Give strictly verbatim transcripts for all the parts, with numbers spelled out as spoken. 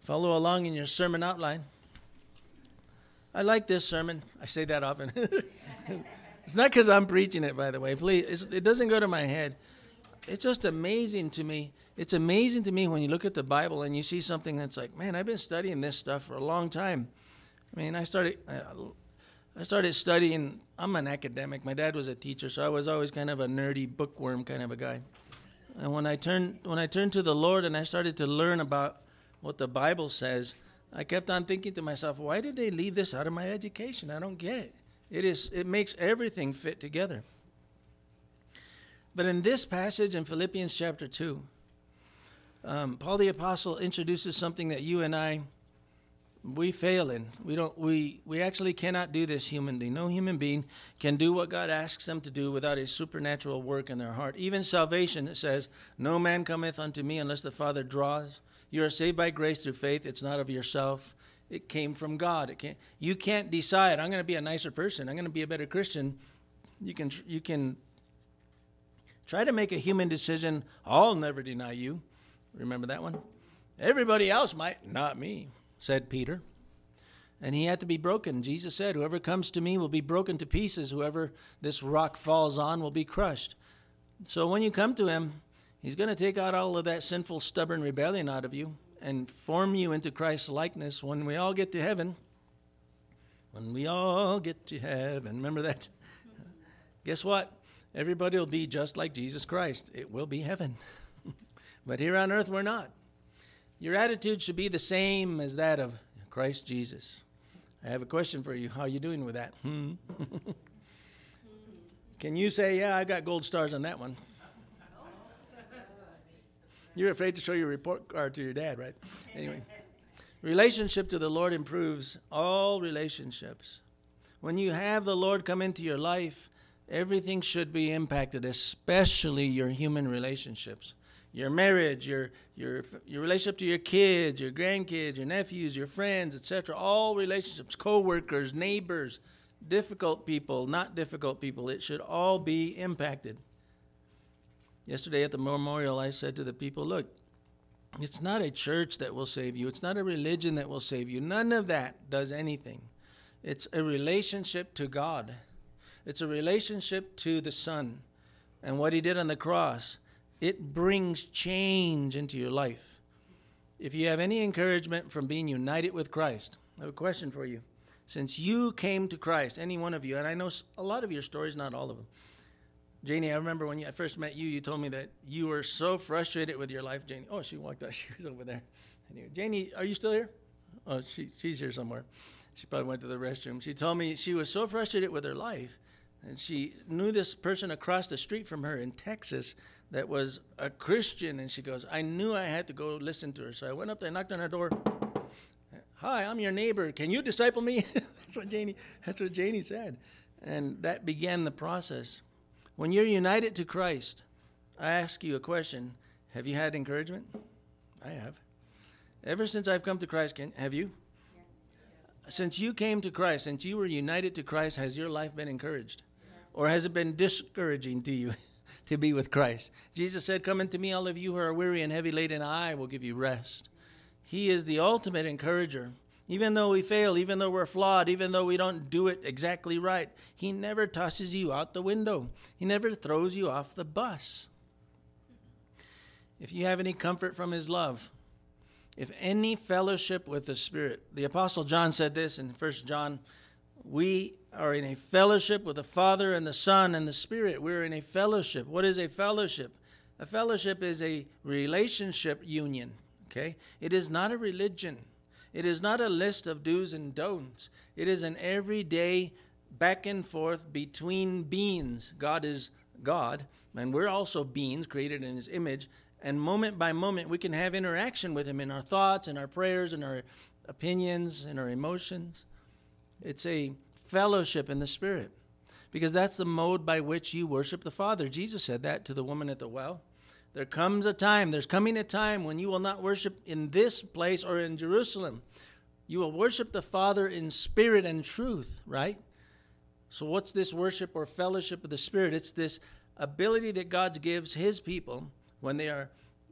Follow along in your sermon outline. I like this sermon. I say that often. It's not because I'm preaching it, by the way. Please, it's, it doesn't go to my head. It's just amazing to me. It's amazing to me when you look at the Bible and you see something that's like, man, I've been studying this stuff for a long time. I mean, I started, I started studying. I'm an academic. My dad was a teacher, so I was always kind of a nerdy bookworm kind of a guy. And when I turned, when I turned to the Lord and I started to learn about what the Bible says, I kept on thinking to myself, why did they leave this out of my education? I don't get it. It is, it makes everything fit together. But in this passage in Philippians chapter two, um, Paul the Apostle introduces something that you and I, we fail in. We don't. We we actually cannot do this humanly. No human being can do what God asks them to do without a supernatural work in their heart. Even salvation, it says, no man cometh unto me unless the Father draws. You are saved by grace through faith. It's not of yourself. It came from God. It can't, you can't decide, I'm going to be a nicer person. I'm going to be a better Christian. You can you can try to make a human decision. I'll never deny you. Remember that one? Everybody else might. Not me, said Peter. And he had to be broken. Jesus said, whoever comes to me will be broken to pieces. Whoever this rock falls on will be crushed. So when you come to him, he's going to take out all of that sinful, stubborn rebellion out of you and form you into Christ's likeness when we all get to heaven. When we all get to heaven. Remember that? Guess what? Everybody will be just like Jesus Christ. It will be heaven. But here on earth, we're not. Your attitude should be the same as that of Christ Jesus. I have a question for you. How are you doing with that? Hmm? Can you say, yeah, I got gold stars on that one? You're afraid to show your report card to your dad, right? Anyway, relationship to the Lord improves all relationships. When you have the Lord come into your life, everything should be impacted, especially your human relationships. Your marriage, your your your relationship to your kids, your grandkids, your nephews, your friends, et cetera. All relationships, co-workers, neighbors, difficult people, not difficult people. It should all be impacted. Yesterday at the memorial, I said to the people, look, it's not a church that will save you. It's not a religion that will save you. None of that does anything. It's a relationship to God. It's a relationship to the Son and what he did on the cross. It brings change into your life. If you have any encouragement from being united with Christ, I have a question for you. Since you came to Christ, any one of you, and I know a lot of your stories, not all of them. Janie, I remember when you, I first met you, you told me that you were so frustrated with your life, Janie. Oh, she walked out. She was over there. Anyway, Janie, are you still here? Oh, she, she's here somewhere. She probably went to the restroom. She told me she was so frustrated with her life, and she knew this person across the street from her in Texas that was a Christian, and she goes, I knew I had to go listen to her. So I went up there, knocked on her door. Hi, I'm your neighbor. Can you disciple me? That's what Janie, that's what Janie said. And that began the process. When you're united to Christ, I ask you a question. Have you had encouragement? I have. Ever since I've come to Christ, can, have you? Yes. Since you came to Christ, since you were united to Christ, has your life been encouraged? Yes. Or has it been discouraging to you to be with Christ? Jesus said, come unto me, all of you who are weary and heavy laden, I will give you rest. He is the ultimate encourager. Even though we fail, even though we're flawed, even though we don't do it exactly right, he never tosses you out the window. He never throws you off the bus. If you have any comfort from his love, if any fellowship with the Spirit, the Apostle John said this in First John, we are in a fellowship with the Father and the Son and the Spirit. We're in a fellowship. What is a fellowship? A fellowship is a relationship union, okay? It is not a religion. It is not a list of do's and don'ts. It is an everyday back and forth between beings. God is God, and we're also beings created in his image. And moment by moment, we can have interaction with him in our thoughts, in our prayers, in our opinions, in our emotions. It's a fellowship in the Spirit, because that's the mode by which you worship the Father. Jesus said that to the woman at the well. There comes a time, there's coming a time when you will not worship in this place or in Jerusalem. You will worship the Father in spirit and truth, right? So what's this worship or fellowship of the Spirit? It's this ability that God gives his people when they are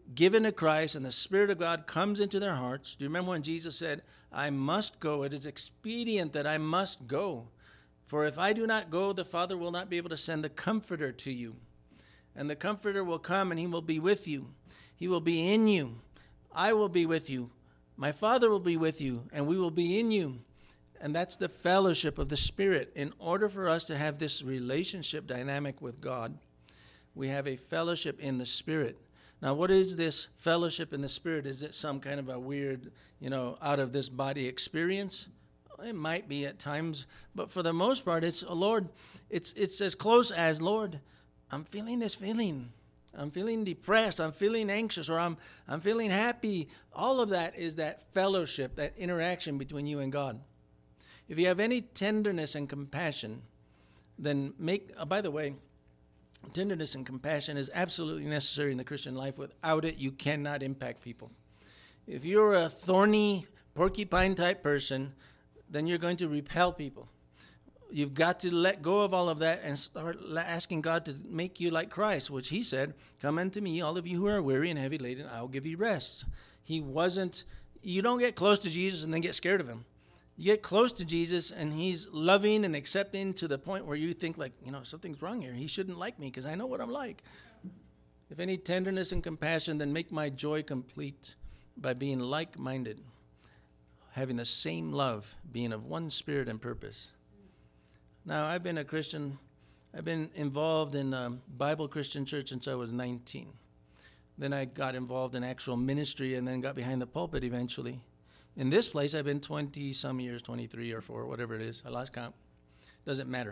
given to Christ and the Spirit of God comes into their hearts. Do you remember when Jesus said, I must go. It is expedient that I must go. For if I do not go, the Father will not be able to send the Comforter to you. And the Comforter will come and he will be with you. He will be in you. I will be with you. My Father will be with you, and we will be in you. And that's the fellowship of the Spirit. In order for us to have this relationship dynamic with God, we have a fellowship in the Spirit. Now, what is this fellowship in the Spirit? Is it some kind of a weird, you know, out-of-this-body experience? It might be at times, but for the most part, it's, oh, Lord, it's it's as close as, Lord, I'm feeling this feeling. I'm feeling depressed. I'm feeling anxious, or I'm I'm feeling happy. All of that is that fellowship, that interaction between you and God. If you have any tenderness and compassion, then make, oh, by the way, tenderness and compassion is absolutely necessary in the Christian life. Without it, you cannot impact people. If you're a thorny, porcupine-type person, then you're going to repel people. You've got to let go of all of that and start asking God to make you like Christ, which he said, come unto me, all of you who are weary and heavy laden, I'll give you rest. He wasn't, you don't get close to Jesus and then get scared of him. You get close to Jesus, and he's loving and accepting to the point where you think, like, you know, something's wrong here. He shouldn't like me because I know what I'm like. If any tenderness and compassion, then make my joy complete by being like-minded, having the same love, being of one spirit and purpose. Now, I've been a Christian. I've been involved in a Bible Christian church since I was nineteen. Then I got involved in actual ministry and then got behind the pulpit eventually. In this place, I've been twenty-some years, twenty-three or four, whatever it is. I lost count. Doesn't matter.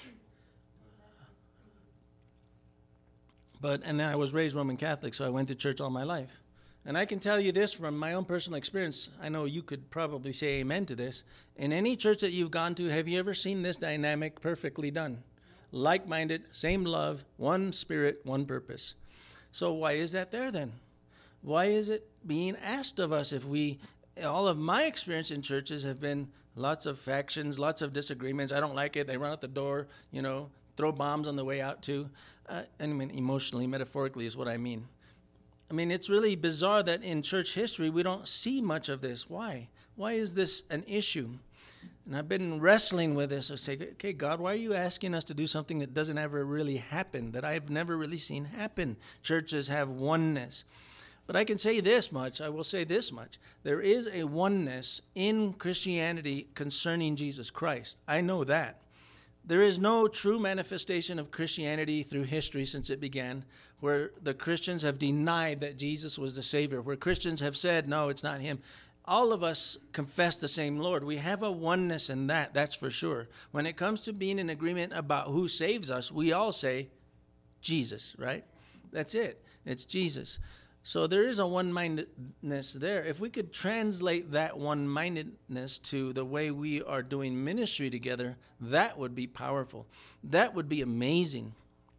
But, and then I was raised Roman Catholic, so I went to church all my life. And I can tell you this from my own personal experience. I know you could probably say amen to this. In any church that you've gone to, have you ever seen this dynamic perfectly done? Like-minded, same love, one spirit, one purpose. So why is that there then? Why is it being asked of us if we... All of my experience in churches have been lots of factions, lots of disagreements. I don't like it. They run out the door, you know, throw bombs on the way out too. Uh, I mean, emotionally, metaphorically is what I mean. I mean, it's really bizarre that in church history we don't see much of this. Why? Why is this an issue? And I've been wrestling with this. I say, okay, God, why are you asking us to do something that doesn't ever really happen, that I've never really seen happen? Churches have oneness. But I can say this much, I will say this much. There is a oneness in Christianity concerning Jesus Christ. I know that. There is no true manifestation of Christianity through history since it began where the Christians have denied that Jesus was the Savior, where Christians have said, no, it's not him. All of us confess the same Lord. We have a oneness in that, that's for sure. When it comes to being in agreement about who saves us, we all say Jesus, right? That's it. It's Jesus. So there is a one-mindedness there. If we could translate that one-mindedness to the way we are doing ministry together, that would be powerful. That would be amazing.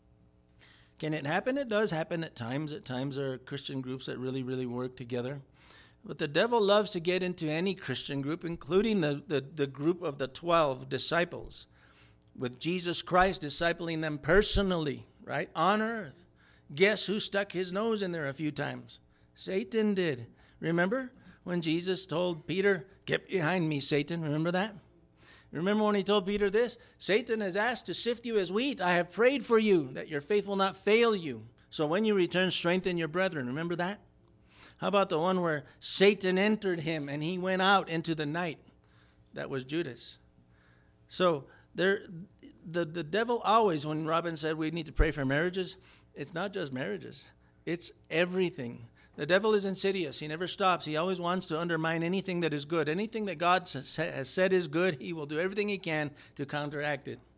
Can it happen? It does happen at times. At times there are Christian groups that really, really work together. But the devil loves to get into any Christian group, including the, the, the group of the twelve disciples, with Jesus Christ discipling them personally, right, on earth. Guess who stuck his nose in there a few times? Satan did. Remember when Jesus told Peter, get behind me, Satan? Remember that? Remember when he told Peter this? Satan has asked to sift you as wheat. I have prayed for you that your faith will not fail you. So when you return, strengthen your brethren. Remember that? How about the one where Satan entered him and he went out into the night? That was Judas. So there, the, the devil always, when Robin said we need to pray for marriages, it's not just marriages. It's everything. The devil is insidious. He never stops. He always wants to undermine anything that is good. Anything that God has said is good, he will do everything he can to counteract it.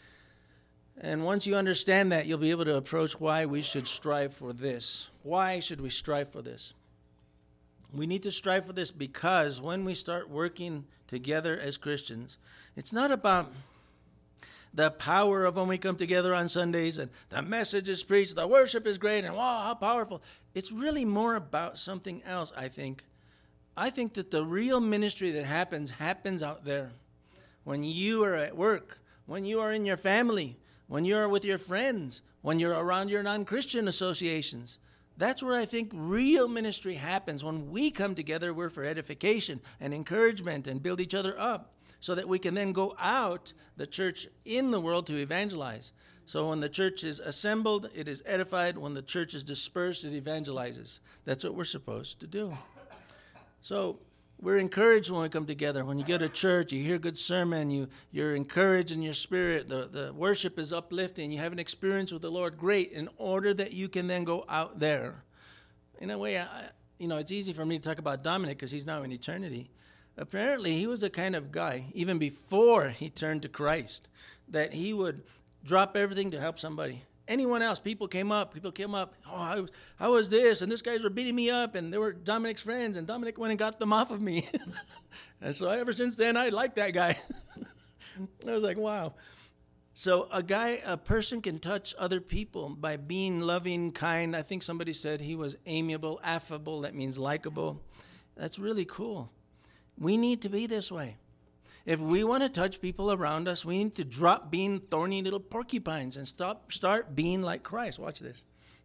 And once you understand that, you'll be able to approach why we should strive for this. Why should we strive for this? We need to strive for this because when we start working together as Christians, it's not about the power of when we come together on Sundays and the message is preached, the worship is great, and wow, how powerful. It's really more about something else, I think. I think that the real ministry that happens, happens out there. When you are at work, when you are in your family, when you are with your friends, when you're around your non-Christian associations. That's where I think real ministry happens. When we come together, we're for edification and encouragement and build each other up so that we can then go out, the church in the world, to evangelize. So when the church is assembled, it is edified. When the church is dispersed, it evangelizes. That's what we're supposed to do. So we're encouraged when we come together. When you go to church, you hear a good sermon, you, you're encouraged in your spirit, the, the worship is uplifting, you have an experience with the Lord, great, in order that you can then go out there. In a way, I, you know, it's easy for me to talk about Dominic because he's now in eternity. Apparently, he was the kind of guy, even before he turned to Christ, that he would drop everything to help somebody. Anyone else, people came up, people came up, oh, I was, I was this, and this guys were beating me up, and they were Dominic's friends, and Dominic went and got them off of me. And so ever since then, I liked that guy. I was like, wow. So a guy, a person can touch other people by being loving, kind. I think somebody said he was amiable, affable, that means likable. That's really cool. We need to be this way. If we want to touch people around us, we need to drop being thorny little porcupines and stop, start being like Christ. Watch this.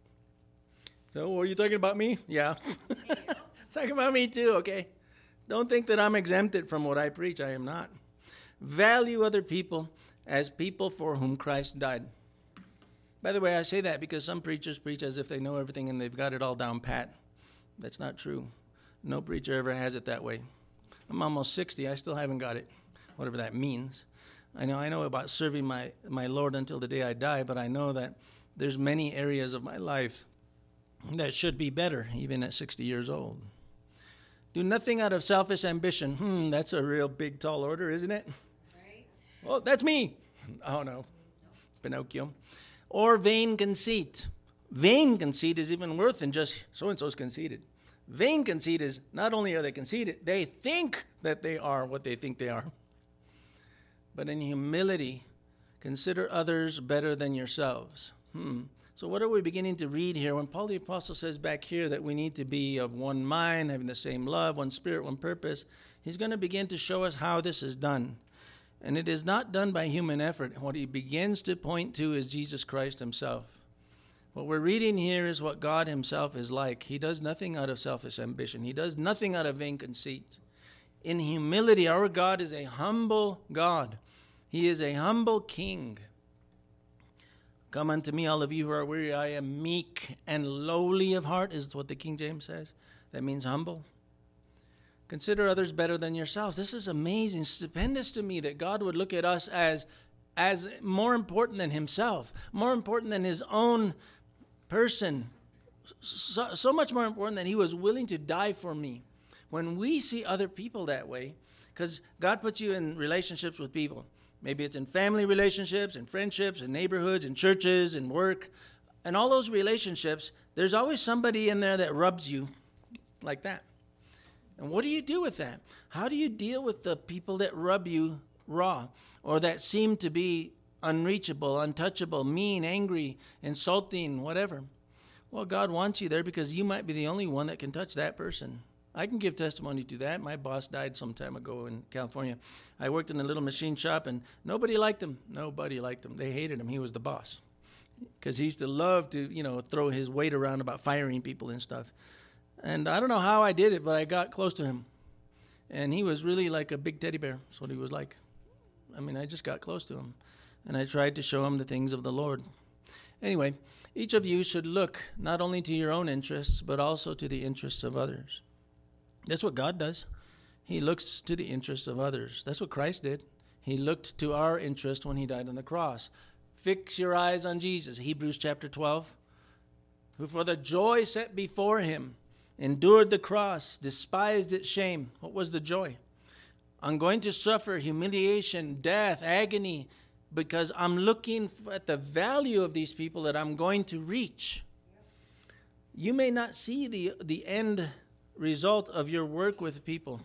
So, were you talking about me? Yeah. Talking about me too, okay? Don't think that I'm exempted from what I preach. I am not. Value other people as people for whom Christ died. By the way, I say that because some preachers preach as if they know everything and they've got it all down pat. That's not true. No preacher ever has it that way. I'm almost sixty. I still haven't got it. Whatever that means. I know I know about serving my, my Lord until the day I die, but I know that there's many areas of my life that should be better, even at sixty years old. Do nothing out of selfish ambition. Hmm, that's a real big, tall order, isn't it? Right. Well, that's me. Oh, no. Pinocchio. Or vain conceit. Vain conceit is even worse than just so-and-so's conceited. Vain conceit is not only are they conceited, they think that they are what they think they are. But in humility, consider others better than yourselves. Hmm. So what are we beginning to read here? When Paul the Apostle says back here that we need to be of one mind, having the same love, one spirit, one purpose, he's going to begin to show us how this is done. And it is not done by human effort. What he begins to point to is Jesus Christ himself. What we're reading here is what God himself is like. He does nothing out of selfish ambition. He does nothing out of vain conceit. In humility, our God is a humble God. He is a humble king. Come unto me, all of you who are weary. I am meek and lowly of heart, is what the King James says. That means humble. Consider others better than yourselves. This is amazing, stupendous to me that God would look at us as, as more important than himself, more important than his own person, so, so much more important that he was willing to die for me. When we see other people that way, because God puts you in relationships with people. Maybe it's in family relationships, in friendships, in neighborhoods, in churches, in work. And all those relationships, there's always somebody in there that rubs you like that. And what do you do with that? How do you deal with the people that rub you raw or that seem to be unreachable, untouchable, mean, angry, insulting, whatever? Well, God wants you there because you might be the only one that can touch that person. I can give testimony to that. My boss died some time ago in California. I worked in a little machine shop, and nobody liked him. Nobody liked him. They hated him. He was the boss because he used to love to, you know, throw his weight around about firing people and stuff. And I don't know how I did it, but I got close to him. And he was really like a big teddy bear. That's what he was like. I mean, I just got close to him, and I tried to show him the things of the Lord. Anyway, each of you should look not only to your own interests, but also to the interests of others. That's what God does. He looks to the interests of others. That's what Christ did. He looked to our interest when he died on the cross. Fix your eyes on Jesus. Hebrews chapter twelve. Who for the joy set before him endured the cross, despised its shame. What was the joy? I'm going to suffer humiliation, death, agony, because I'm looking at the value of these people that I'm going to reach. You may not see the, the end result of your work with people.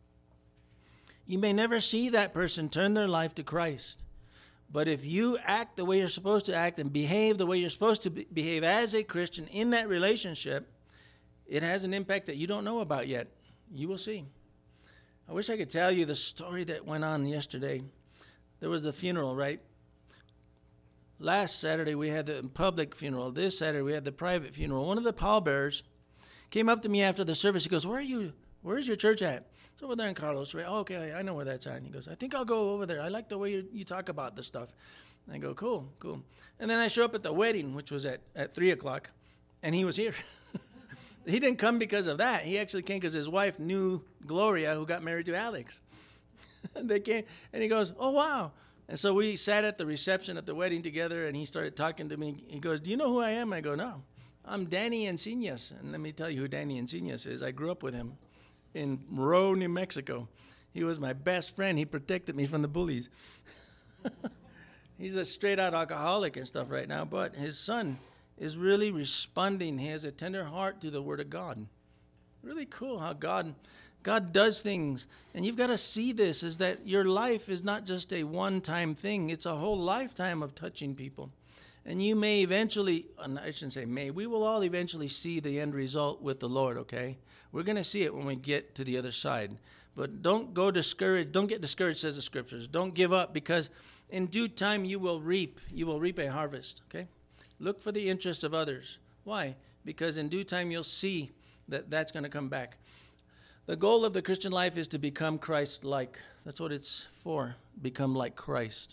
You may never see that person turn their life to Christ. But if you act the way you're supposed to act and behave the way you're supposed to be- behave as a Christian in that relationship, it has an impact that you don't know about yet. You will see. I wish I could tell you the story that went on yesterday. There was the funeral, right? last Saturday we had the public funeral. This Saturday we had the private funeral. One of the pallbearers came up to me after the service. He goes, where are you? Where's your church at? It's over there in Carlos. Oh, okay, I know where that's at. And he goes, I think I'll go over there. I like the way you, you talk about this stuff. And I go, cool, cool. And then I show up at the wedding, which was at, at three o'clock, and he was here. He didn't come because of that. He actually came because his wife knew Gloria, who got married to Alex. They came, and he goes, oh, wow. And so we sat at the reception at the wedding together, and he started talking to me. He goes, do you know who I am? I go, no. I'm Danny Encinas. And let me tell you who Danny Encinas is. I grew up with him in Moreau, New Mexico. He was my best friend. He protected me from the bullies. He's a straight-out alcoholic and stuff right now, but his son is really responding. He has a tender heart to the Word of God. Really cool how God God does things. And you've got to see this, is that your life is not just a one-time thing. It's a whole lifetime of touching people. And you may eventually, I shouldn't say may, we will all eventually see the end result with the Lord, okay? We're going to see it when we get to the other side. But don't go discouraged. Don't get discouraged, says the Scriptures. Don't give up, because in due time you will reap. You will reap a harvest, okay? Look for the interest of others. Why? Because in due time you'll see that that's going to come back. The goal of the Christian life is to become Christ-like. That's what it's for, become like Christ.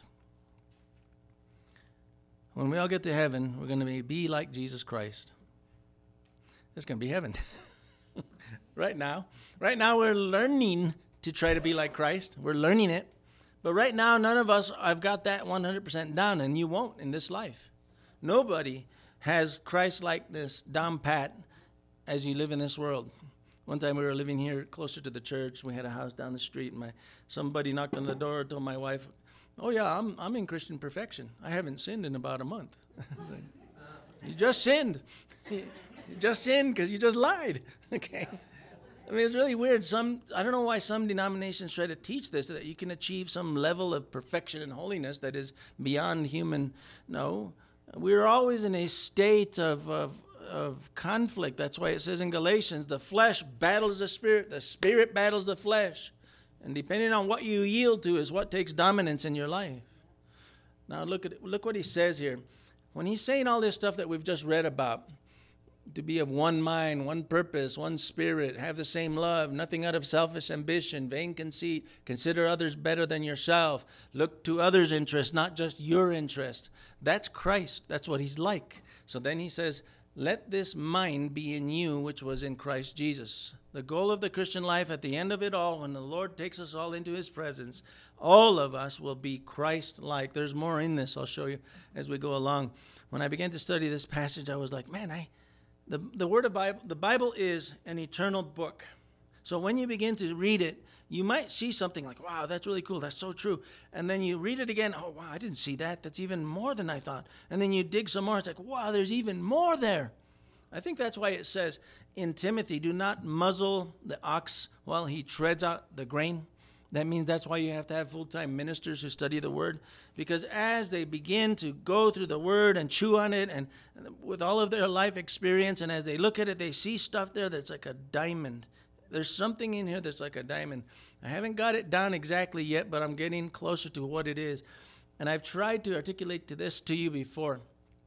When we all get to heaven, we're going to be, be like Jesus Christ. It's going to be heaven. Right now. Right now we're learning to try to be like Christ. We're learning it. But right now, none of us have got that one hundred percent down, and you won't in this life. Nobody has Christ-likeness down pat as you live in this world. One time we were living here closer to the church. We had a house down the street, and my somebody knocked on the door, told my wife, oh, yeah, I'm I'm in Christian perfection. I haven't sinned in about a month. Like, you just sinned. You just sinned because you just lied. Okay. I mean, it's really weird. Some I don't know why some denominations try to teach this, that you can achieve some level of perfection and holiness that is beyond human. No. We're always in a state of, of, of conflict. That's why it says in Galatians, the flesh battles the spirit, the spirit battles the flesh. And depending on what you yield to is what takes dominance in your life. Now look at it, look what he says here. When he's saying all this stuff that we've just read about, to be of one mind, one purpose, one spirit, have the same love, nothing out of selfish ambition, vain conceit, consider others better than yourself, look to others' interests, not just your interests. That's Christ. That's what he's like. So then he says, let this mind be in you, which was in Christ Jesus. The goal of the Christian life, at the end of it all, when the Lord takes us all into his presence, all of us will be Christ-like. There's more in this. I'll show you as we go along. When I began to study this passage, I was like, man, I... The, the word of Bible, the Bible is an eternal book. So when you begin to read it, you might see something like, wow, that's really cool. That's so true. And then you read it again. Oh, wow, I didn't see that. That's even more than I thought. And then you dig some more. It's like, wow, there's even more there. I think that's why it says in Timothy, do not muzzle the ox while he treads out the grain. That means that's why you have to have full-time ministers who study the Word. Because as they begin to go through the Word and chew on it, and with all of their life experience, and as they look at it, they see stuff there that's like a diamond. There's something in here that's like a diamond. I haven't got it down exactly yet, but I'm getting closer to what it is. And I've tried to articulate to this to you before.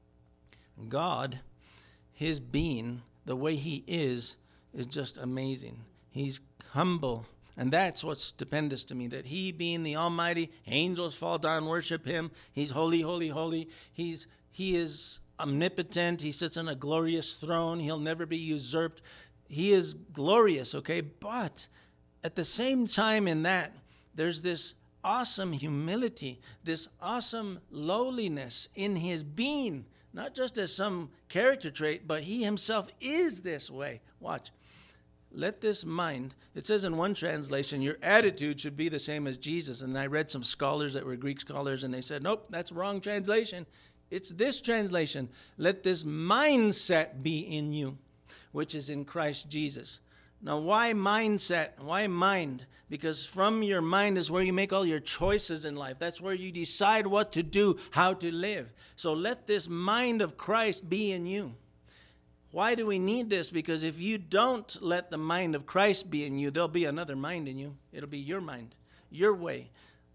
God, his being, the way he is, is just amazing. He's humble. And that's what's stupendous to me, that he being the Almighty, angels fall down, worship him. He's holy, holy, holy. He's He is omnipotent. He sits on a glorious throne. He'll never be usurped. He is glorious, okay? But at the same time in that, there's this awesome humility, this awesome lowliness in his being, not just as some character trait, but he himself is this way. Watch. Let this mind, it says in one translation, your attitude should be the same as Jesus. And I read some scholars that were Greek scholars, and they said, nope, that's wrong translation. It's this translation. Let this mindset be in you, which is in Christ Jesus. Now, why mindset? Why mind? Because from your mind is where you make all your choices in life. That's where you decide what to do, how to live. So let this mind of Christ be in you. Why do we need this? Because if you don't let the mind of Christ be in you, there'll be another mind in you. It'll be your mind, your way.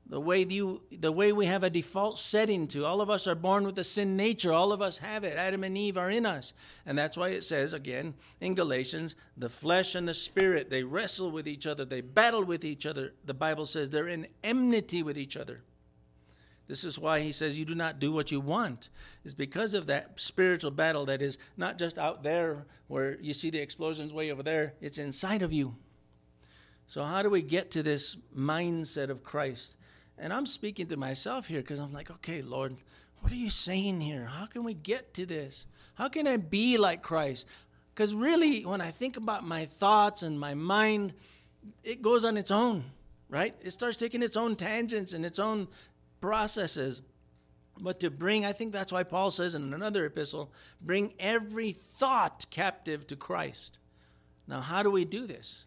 The way you, the way we have a default setting to. All of us are born with a sin nature. All of us have it. Adam and Eve are in us. And that's why it says, again, in Galatians, the flesh and the spirit, they wrestle with each other. They battle with each other. The Bible says they're in enmity with each other. This is why he says you do not do what you want. It's because of that spiritual battle that is not just out there where you see the explosions way over there. It's inside of you. So how do we get to this mindset of Christ? And I'm speaking to myself here because I'm like, okay, Lord, what are you saying here? How can we get to this? How can I be like Christ? Because really, when I think about my thoughts and my mind, it goes on its own, right? It starts taking its own tangents and its own processes. But to bring, I think that's why Paul says in another epistle, bring every thought captive to Christ. Now, how do we do this?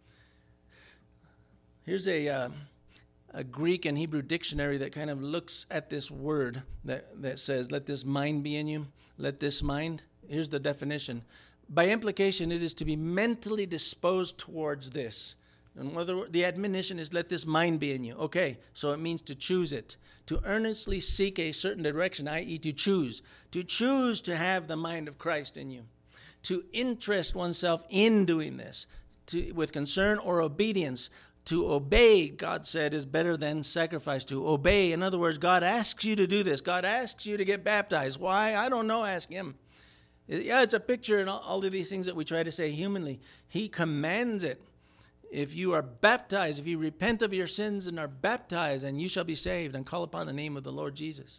Here's a... Uh, a Greek and Hebrew dictionary that kind of looks at this word that, that says, let this mind be in you, let this mind. Here's the definition. By implication, it is to be mentally disposed towards this. And whether the admonition is, let this mind be in you. Okay, so it means to choose it. To earnestly seek a certain direction, that is to choose. To choose to have the mind of Christ in you. To interest oneself in doing this to, with concern or obedience. To obey, God said, is better than sacrifice. To obey, in other words, God asks you to do this. God asks you to get baptized. Why? I don't know. Ask him. Yeah, it's a picture and all of these things that we try to say humanly. He commands it. If you are baptized, if you repent of your sins and are baptized, and you shall be saved, and call upon the name of the Lord Jesus.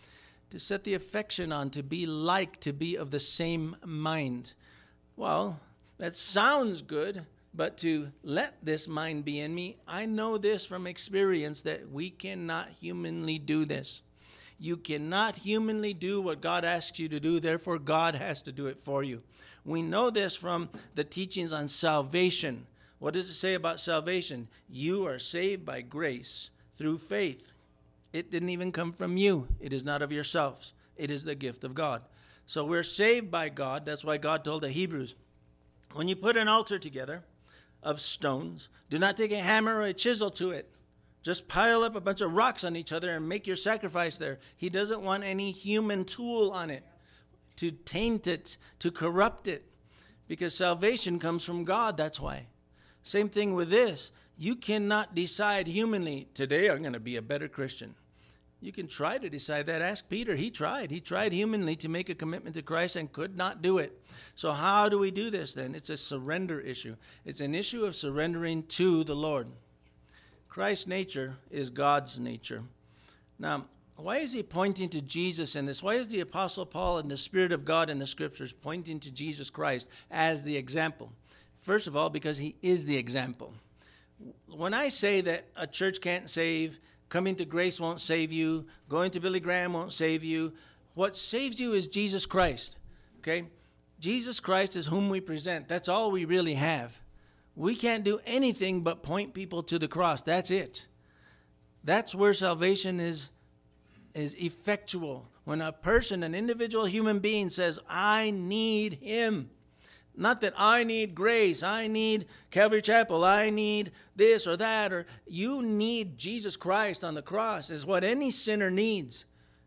To set the affection on, to be like, to be of the same mind. Well, that sounds good. But to let this mind be in me, I know this from experience that we cannot humanly do this. You cannot humanly do what God asks you to do, therefore God has to do it for you. We know this from the teachings on salvation. What does it say about salvation? You are saved by grace through faith. It didn't even come from you. It is not of yourselves. It is the gift of God. So we're saved by God. That's why God told the Hebrews, when you put an altar together of stones, do not take a hammer or a chisel to it. Just pile up a bunch of rocks on each other and make your sacrifice there. He doesn't want any human tool on it to taint it, to corrupt it, because salvation comes from God. That's why. Same thing with this. You cannot decide humanly, today I'm going to be a better Christian. You can try to decide that. Ask Peter. He tried. He tried humanly to make a commitment to Christ and could not do it. So how do we do this then? It's a surrender issue. It's an issue of surrendering to the Lord. Christ's nature is God's nature. Now, why is he pointing to Jesus in this? Why is the Apostle Paul and the Spirit of God in the Scriptures pointing to Jesus Christ as the example? First of all, because he is the example. When I say that a church can't save, coming to grace won't save you, going to Billy Graham won't save you, what saves you is Jesus Christ, okay? Jesus Christ is whom we present. That's all we really have. We can't do anything but point people to the cross. That's it. That's where salvation is, is effectual. When a person, an individual human being says, I need him. Not that I need grace, I need Calvary Chapel, I need this or that, or you need Jesus Christ on the cross is what any sinner needs.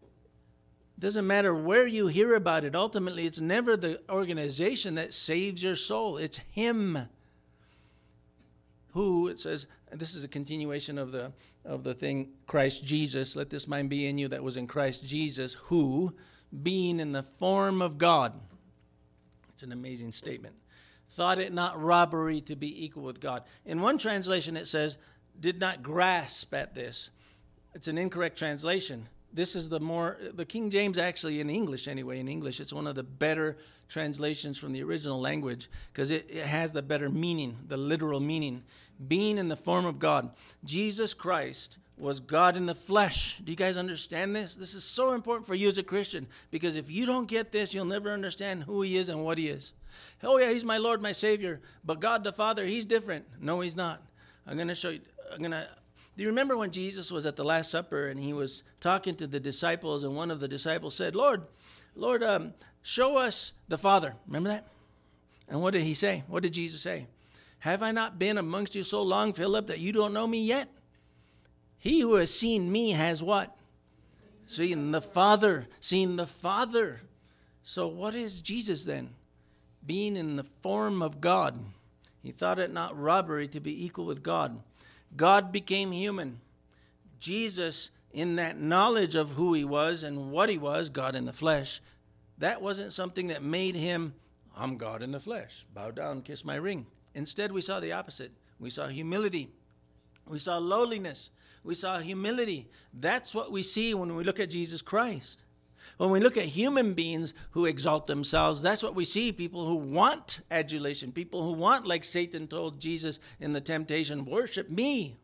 Doesn't matter where you hear about it. Ultimately, it's never the organization that saves your soul. It's him who, it says, and this is a continuation of the of the thing, Christ Jesus, let this mind be in you that was in Christ Jesus, who, being in the form of God, it's an amazing statement, thought it not robbery to be equal with God. In one translation it says, did not grasp at this. It's an incorrect translation. This is the more, the King James actually, in English anyway, in English, it's one of the better translations from the original language because it, it has the better meaning, the literal meaning. Being in the form of God. Jesus Christ was God in the flesh. Do you guys understand this? This is so important for you as a Christian because if you don't get this, you'll never understand who he is and what he is. Oh yeah, he's my Lord, my Savior, but God the Father, he's different. No, he's not. I'm going to show you. I'm going to. Do you remember when Jesus was at the Last Supper and he was talking to the disciples and one of the disciples said, Lord, Lord, um, show us the Father. Remember that? And what did he say? What did Jesus say? Have I not been amongst you so long, Philip, that you don't know me yet? He who has seen me has what? Seen the Father. Seen the Father. So what is Jesus then? Being in the form of God. He thought it not robbery to be equal with God. God became human. Jesus, in that knowledge of who he was and what he was, God in the flesh, that wasn't something that made him, I'm God in the flesh. Bow down, kiss my ring. Instead, we saw the opposite. We saw humility. We saw lowliness. We saw humility. That's what we see when we look at Jesus Christ. When we look at human beings who exalt themselves, that's what we see. People who want adulation. People who want, like Satan told Jesus in the temptation, worship me,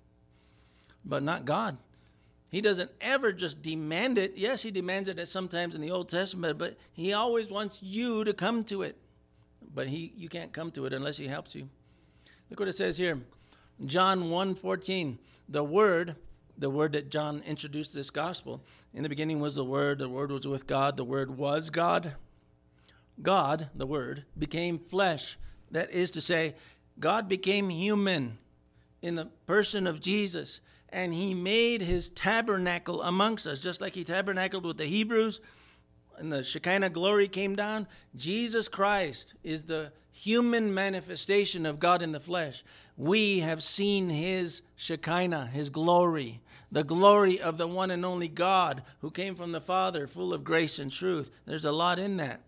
but not God. He doesn't ever just demand it. Yes, he demands it at sometimes in the Old Testament, but he always wants you to come to it. But he, you can't come to it unless he helps you. Look what it says here. John one fourteen. The Word, the Word that John introduced this gospel. In the beginning was the Word. The Word was with God. The Word was God. God, the Word, became flesh. That is to say, God became human in the person of Jesus. And he made his tabernacle amongst us, just like he tabernacled with the Hebrews. And the Shekinah glory came down. Jesus Christ is the human manifestation of God in the flesh. We have seen his Shekinah, his glory, the glory of the one and only God who came from the Father, full of grace and truth. There's a lot in that.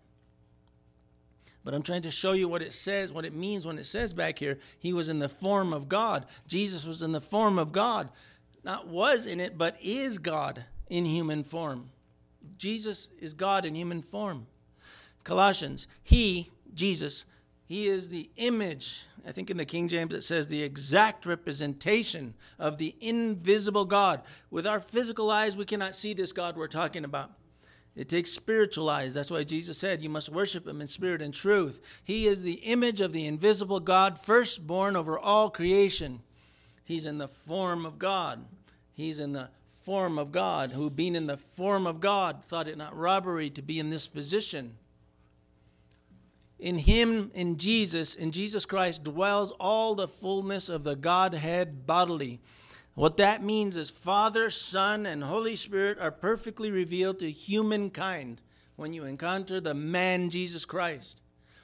But I'm trying to show you what it says, what it means when it says back here, he was in the form of God. Jesus was in the form of God. Not was in it, but is God in human form. Jesus is God in human form. Colossians, he, Jesus, he is the image. I think in the King James it says the exact representation of the invisible God. With our physical eyes, we cannot see this God we're talking about. It takes spiritual eyes. That's why Jesus said you must worship him in spirit and truth. He is the image of the invisible God, firstborn over all creation. He's in the form of God. He's in the form of God, who being in the form of God thought it not robbery to be in this position. In him, in Jesus, in Jesus Christ dwells all the fullness of the Godhead bodily. What that means is Father, Son, and Holy Spirit are perfectly revealed to humankind when you encounter the man Jesus Christ.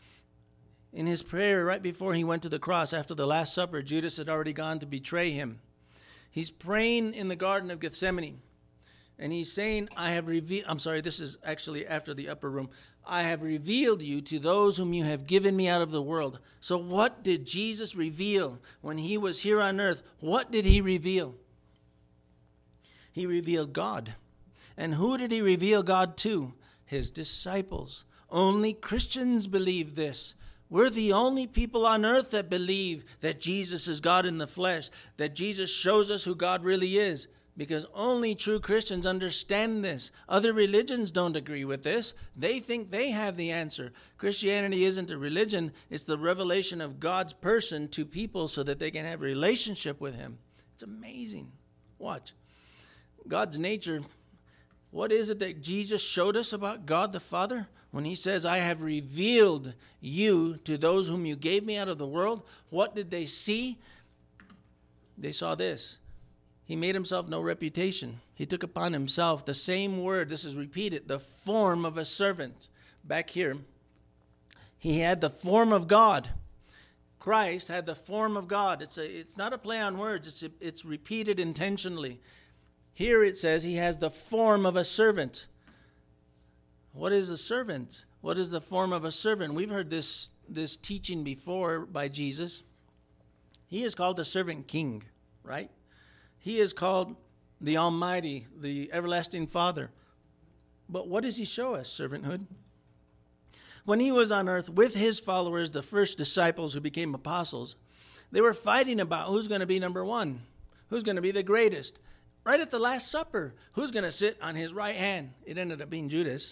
In his prayer right before he went to the cross after the Last Supper, Judas had already gone to betray him. He's praying in the Garden of Gethsemane. And he's saying, I have revealed, I'm sorry, this is actually after the upper room. I have revealed you to those whom you have given me out of the world. So what did Jesus reveal when he was here on earth? What did he reveal? He revealed God. And who did he reveal God to? His disciples. Only Christians believe this. We're the only people on earth that believe that Jesus is God in the flesh, that Jesus shows us who God really is, because only true Christians understand this. Other religions don't agree with this. They think they have the answer. Christianity isn't a religion. It's the revelation of God's person to people so that they can have a relationship with him. It's amazing. Watch. God's nature. What is it that Jesus showed us about God the Father? When he says, I have revealed you to those whom you gave me out of the world, what did they see? They saw this. He made himself no reputation. He took upon himself the same word. This is repeated, the form of a servant. Back here, he had the form of God. Christ had the form of God. It's a, it's not a play on words. It's, a, it's repeated intentionally. Here it says he has the form of a servant. What is a servant? What is the form of a servant? We've heard this, this teaching before by Jesus. He is called the servant king, right? He is called the Almighty, the everlasting Father. But what does he show us, servanthood? When he was on earth with his followers, the first disciples who became apostles, they were fighting about who's going to be number one, who's going to be the greatest. Right at the Last Supper, who's going to sit on his right hand? It ended up being Judas.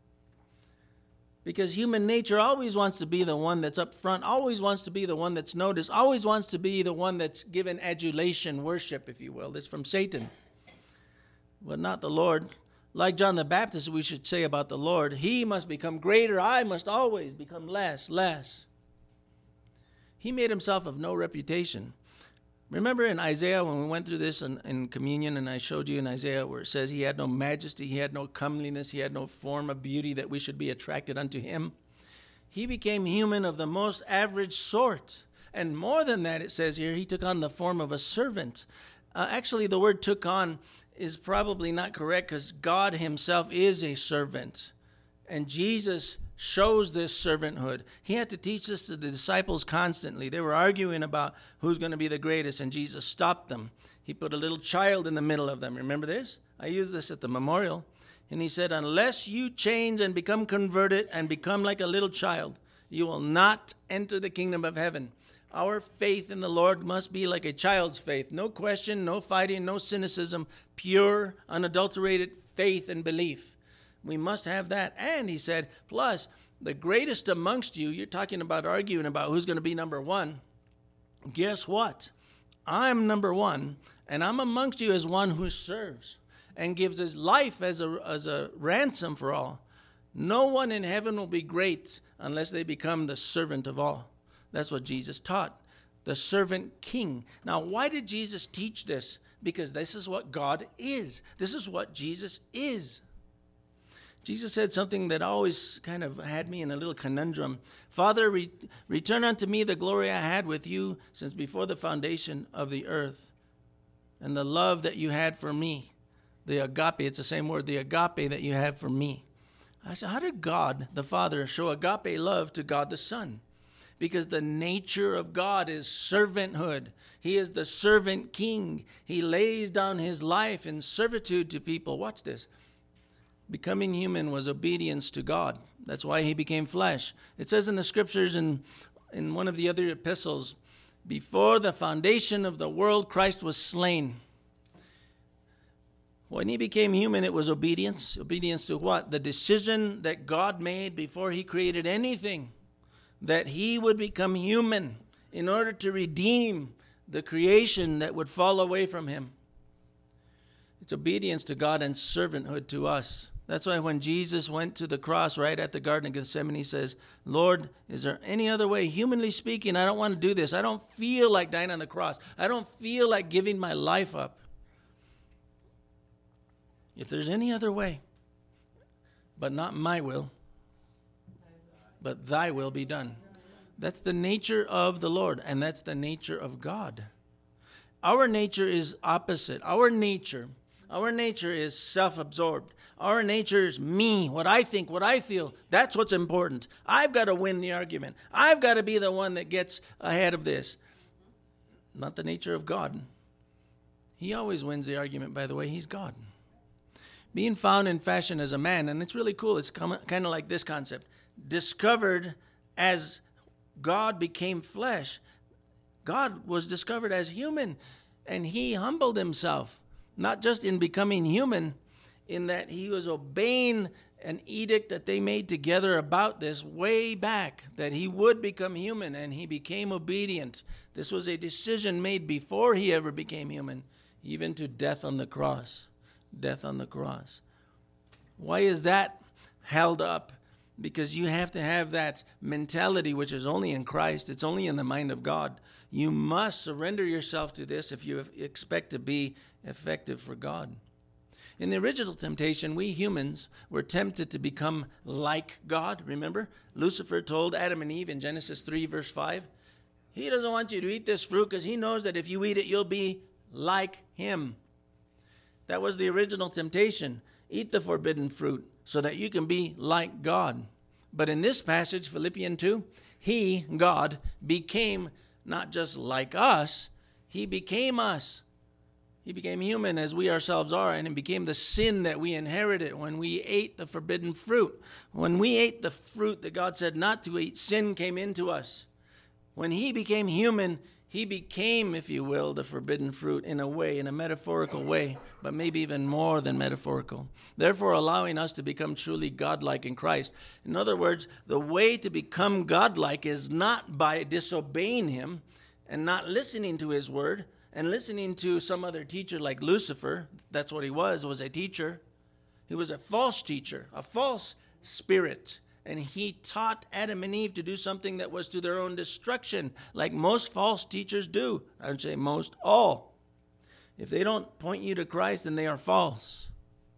Because human nature always wants to be the one that's up front, always wants to be the one that's noticed, always wants to be the one that's given adulation, worship, if you will. It's from Satan, but not the Lord. Like John the Baptist, we should say about the Lord, he must become greater, I must always become less, less. He made himself of no reputation. Remember in Isaiah when we went through this in, in communion, and I showed you in Isaiah where it says he had no majesty, he had no comeliness, he had no form of beauty that we should be attracted unto him. He became human of the most average sort. And more than that, it says here, he took on the form of a servant. Uh, actually, the word took on is probably not correct because God himself is a servant. And Jesus shows this servanthood. He had to teach this to the disciples constantly. They were arguing about who's going to be the greatest, and Jesus stopped them. He put a little child in the middle of them. Remember this? I used this at the memorial. And he said, unless you change and become converted and become like a little child, you will not enter the kingdom of heaven. Our faith in the Lord must be like a child's faith. No question, no fighting, no cynicism, pure, unadulterated faith and belief. We must have that. And he said, plus, the greatest amongst you, you're talking about arguing about who's going to be number one. Guess what? I'm number one, and I'm amongst you as one who serves and gives his life as a, as a ransom for all. No one in heaven will be great unless they become the servant of all. That's what Jesus taught, the servant king. Now, why did Jesus teach this? Because this is what God is. This is what Jesus is. Jesus said something that always kind of had me in a little conundrum. Father, re- return unto me the glory I had with you since before the foundation of the earth, and the love that you had for me. The agape, it's the same word, the agape that you have for me. I said, how did God, the Father, show agape love to God the Son? Because the nature of God is servanthood. He is the servant king. He lays down his life in servitude to people. Watch this. Becoming human was obedience to God. That's why he became flesh. It says in the scriptures in, in one of the other epistles, before the foundation of the world, Christ was slain. When he became human, it was obedience. Obedience to what? The decision that God made before he created anything, that he would become human in order to redeem the creation that would fall away from him. It's obedience to God and servanthood to us. That's why when Jesus went to the cross right at the Garden of Gethsemane, he says, Lord, is there any other way? Humanly speaking, I don't want to do this. I don't feel like dying on the cross. I don't feel like giving my life up. If there's any other way, but not my will, but thy will be done. That's the nature of the Lord, and that's the nature of God. Our nature is opposite. Our nature, our nature is self-absorbed. Our nature is me, what I think, what I feel. That's what's important. I've got to win the argument. I've got to be the one that gets ahead of this. Not the nature of God. He always wins the argument, by the way. He's God. Being found in fashion as a man, and it's really cool. It's kind of like this concept. Discovered as God became flesh. God was discovered as human, and he humbled himself, not just in becoming human, in that he was obeying an edict that they made together about this way back, that he would become human, and he became obedient. This was a decision made before he ever became human, even to death on the cross. Death on the cross. Why is that held up? Because you have to have that mentality, which is only in Christ. It's only in the mind of God. You must surrender yourself to this if you expect to be effective for God. In the original temptation, we humans were tempted to become like God. Remember? Lucifer told Adam and Eve in Genesis three, verse five, he doesn't want you to eat this fruit because he knows that if you eat it, you'll be like him. That was the original temptation. Eat the forbidden fruit so that you can be like God. But in this passage, Philippians two, he, God, became not just like us, he became us. He became human as we ourselves are, and it became the sin that we inherited when we ate the forbidden fruit. When we ate the fruit that God said not to eat, sin came into us. When he became human, he became, if you will, the forbidden fruit in a way, in a metaphorical way, but maybe even more than metaphorical, therefore allowing us to become truly godlike in Christ. In other words, the way to become godlike is not by disobeying him and not listening to his word and listening to some other teacher like Lucifer. That's what he was, was a teacher. He was a false teacher, a false spirit. And he taught Adam and Eve to do something that was to their own destruction, like most false teachers do. I would say most, all. If they don't point you to Christ, then they are false.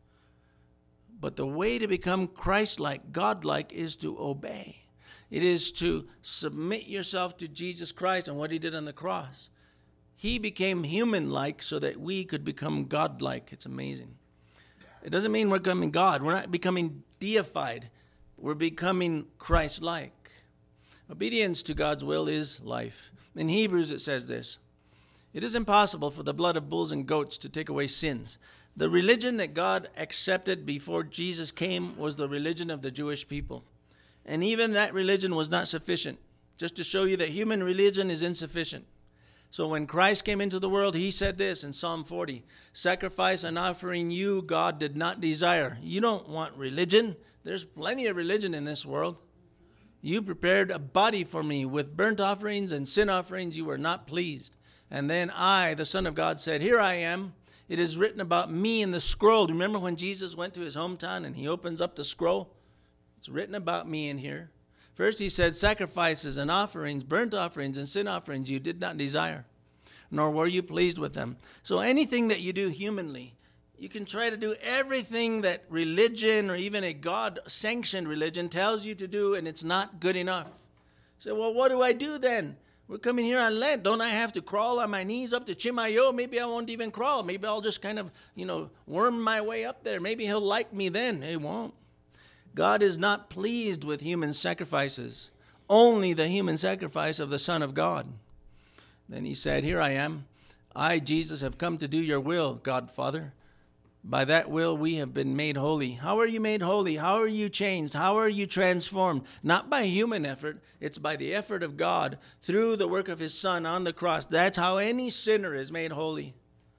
But the way to become Christ-like, God-like, is to obey. It is to submit yourself to Jesus Christ and what he did on the cross. He became human-like so that we could become God-like. It's amazing. It doesn't mean we're becoming God. We're not becoming deified. We're becoming Christ-like. Obedience to God's will is life. In Hebrews it says this: it is impossible for the blood of bulls and goats to take away sins. The religion that God accepted before Jesus came was the religion of the Jewish people. And even that religion was not sufficient. Just to show you that human religion is insufficient. So when Christ came into the world, he said this in Psalm forty: sacrifice and offering you, God, did not desire. You don't want religion. There's plenty of religion in this world. You prepared a body for me with burnt offerings and sin offerings. You were not pleased. And then I, the Son of God, said, here I am. It is written about me in the scroll. Remember when Jesus went to his hometown and he opens up the scroll? It's written about me in here. First he said, sacrifices and offerings, burnt offerings and sin offerings you did not desire, nor were you pleased with them. So anything that you do humanly, you can try to do everything that religion or even a God-sanctioned religion tells you to do, and it's not good enough. So, well, what do I do then? We're coming here on Lent. Don't I have to crawl on my knees up to Chimayo? Maybe I won't even crawl. Maybe I'll just kind of, you know, worm my way up there. Maybe he'll like me then. He won't. God is not pleased with human sacrifices, only the human sacrifice of the Son of God. Then he said, here I am. I, Jesus, have come to do your will, God Father. By that will we have been made holy. How are you made holy? How are you changed? How are you transformed? Not by human effort. It's by the effort of God through the work of his Son on the cross. That's how any sinner is made holy.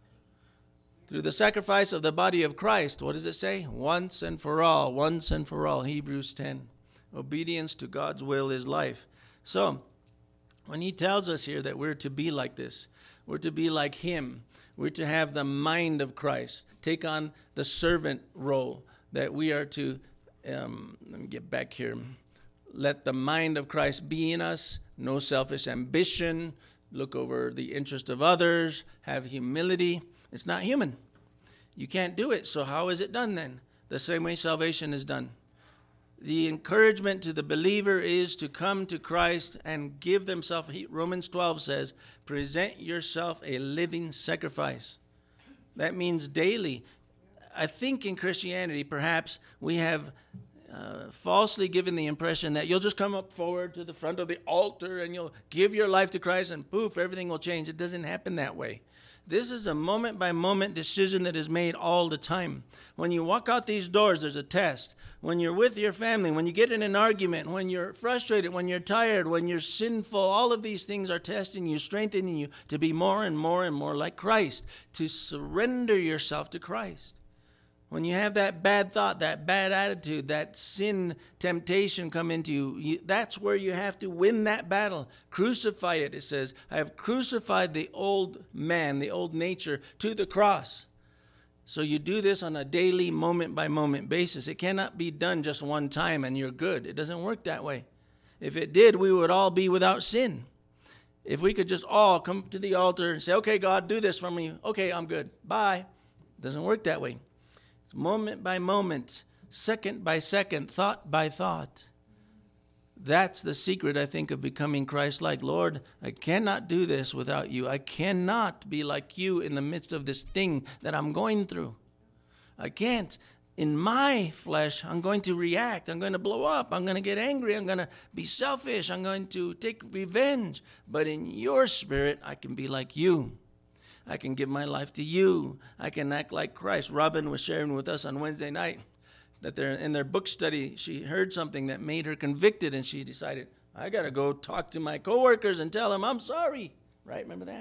Through the sacrifice of the body of Christ. What does it say? Once and for all. Once and for all. Hebrews ten. Obedience to God's will is life. So, when he tells us here that we're to be like this, we're to be like him. We're to have the mind of Christ. Take on the servant role. That we are to, um, let me get back here. Let the mind of Christ be in us. No selfish ambition. Look over the interest of others. Have humility. It's not human. You can't do it. So how is it done then? The same way salvation is done. The encouragement to the believer is to come to Christ and give themselves. Romans twelve says, present yourself a living sacrifice. That means daily. I think in Christianity, perhaps we have uh, falsely given the impression that you'll just come up forward to the front of the altar and you'll give your life to Christ and poof, everything will change. It doesn't happen that way. This is a moment-by-moment decision that is made all the time. When you walk out these doors, there's a test. When you're with your family, when you get in an argument, when you're frustrated, when you're tired, when you're sinful, all of these things are testing you, strengthening you to be more and more and more like Christ, to surrender yourself to Christ. When you have that bad thought, that bad attitude, that sin temptation come into you, you, that's where you have to win that battle. Crucify it, it says. I have crucified the old man, the old nature, to the cross. So you do this on a daily, moment-by-moment basis. It cannot be done just one time and you're good. It doesn't work that way. If it did, we would all be without sin. If we could just all come to the altar and say, okay, God, do this for me. Okay, I'm good. Bye. It doesn't work that way. Moment by moment, second by second, thought by thought. That's the secret, I think, of becoming Christ-like. Lord, I cannot do this without you. I cannot be like you in the midst of this thing that I'm going through. I can't. In my flesh, I'm going to react. I'm going to blow up. I'm going to get angry. I'm going to be selfish. I'm going to take revenge. But in your spirit, I can be like you. I can give my life to you. I can act like Christ. Robin was sharing with us on Wednesday night that they're in their book study, she heard something that made her convicted, and she decided, I got to go talk to my coworkers and tell them I'm sorry. Right? Remember that?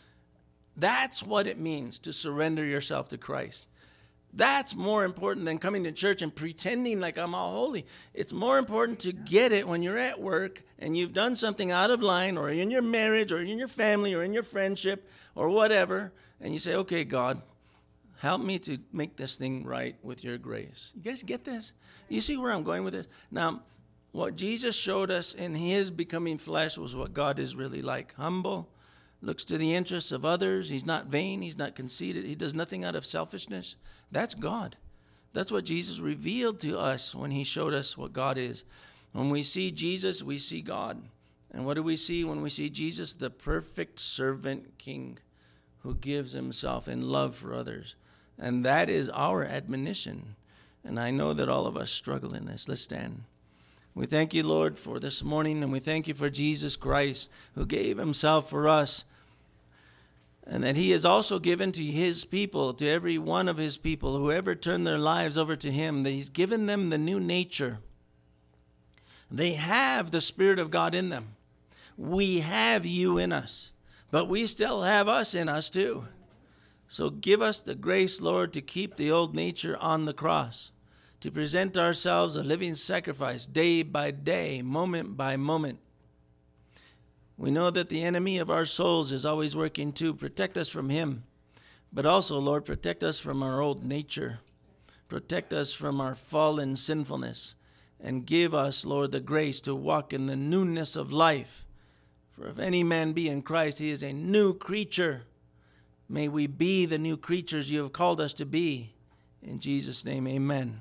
That's what it means to surrender yourself to Christ. That's more important than coming to church and pretending like I'm all holy. It's more important to get it when you're at work and you've done something out of line, or in your marriage, or in your family, or in your friendship, or whatever, and you say, okay, God, help me to make this thing right with your grace. You guys get this? You see where I'm going with this? Now, what Jesus showed us in his becoming flesh was what God is really like. Humble, looks to the interests of others. He's not vain. He's not conceited. He does nothing out of selfishness. That's God. That's what Jesus revealed to us when he showed us what God is. When we see Jesus, we see God. And what do we see when we see Jesus? The perfect servant king who gives himself in love for others. And that is our admonition. And I know that all of us struggle in this. Let's stand. We thank you, Lord, for this morning, and we thank you for Jesus Christ, who gave himself for us, and that he has also given to his people, to every one of his people, whoever turned their lives over to him, that he's given them the new nature. They have the Spirit of God in them. We have you in us, but we still have us in us too. So give us the grace, Lord, to keep the old nature on the cross, to present ourselves a living sacrifice day by day, moment by moment. We know that the enemy of our souls is always working to protect us from him, but also, Lord, protect us from our old nature. Protect us from our fallen sinfulness, and give us, Lord, the grace to walk in the newness of life. For if any man be in Christ, he is a new creature. May we be the new creatures you have called us to be. In Jesus' name, amen.